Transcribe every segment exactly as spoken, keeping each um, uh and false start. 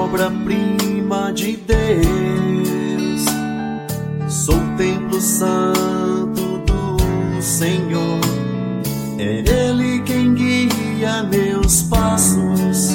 obra-prima de Deus, sou templo santo do Senhor. É Ele quem guia meus passos,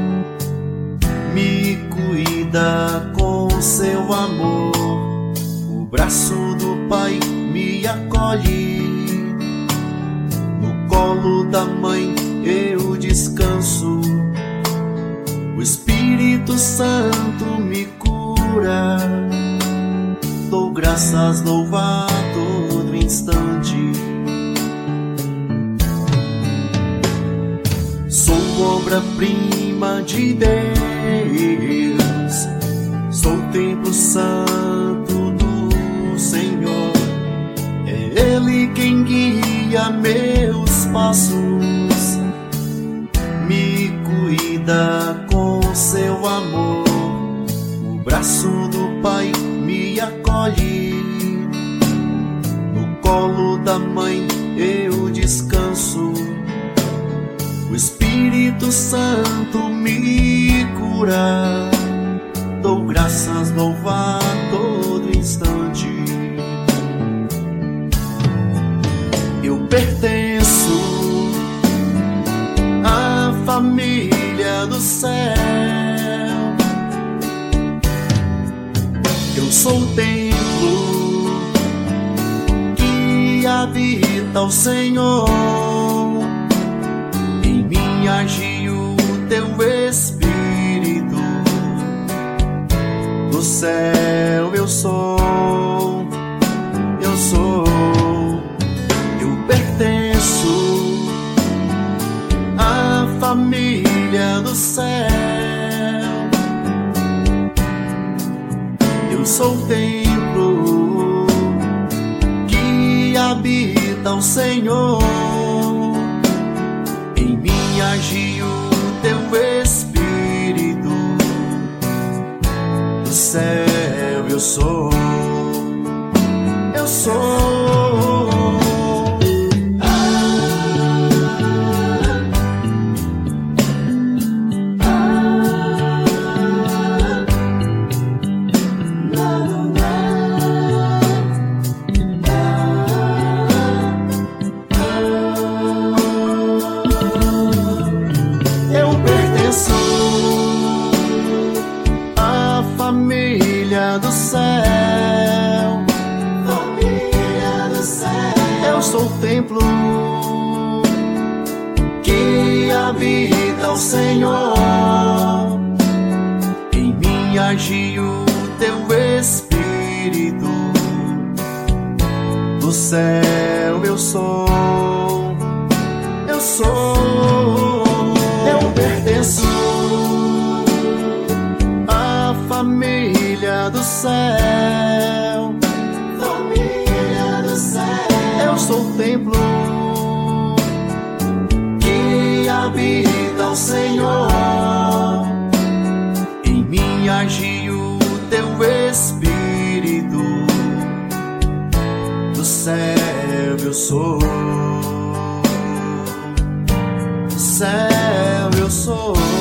me cuida com seu amor. O braço do Pai me acolhe, no colo da mãe eu descanso. O Espírito Santo me cura, dou graças, louvo a todo instante. Sou obra-prima de Deus, sou templo santo do Senhor. É Ele quem guia meus passos, me cuida com seu amor. O braço do Pai me acolhe, no colo da mãe eu descanso. O Espírito Santo me cura, dou graças, louvo a todo instante. Eu pertenço à família do céu, eu sou o templo que habita o Senhor. Em mim age o teu Espírito, do céu eu sou, eu sou. Eu pertenço à família do céu, eu sou o templo que habita o Senhor. Em mim age o teu Espírito, do céu eu sou, eu sou. Família do céu, família do céu, eu sou o templo que habita o Senhor. Em mim age o teu Espírito, do céu eu sou, eu sou. Eu pertenço família do céu, família do céu, eu sou o templo que habita o Senhor. Em mim age o teu Espírito, do céu eu sou, do céu eu sou.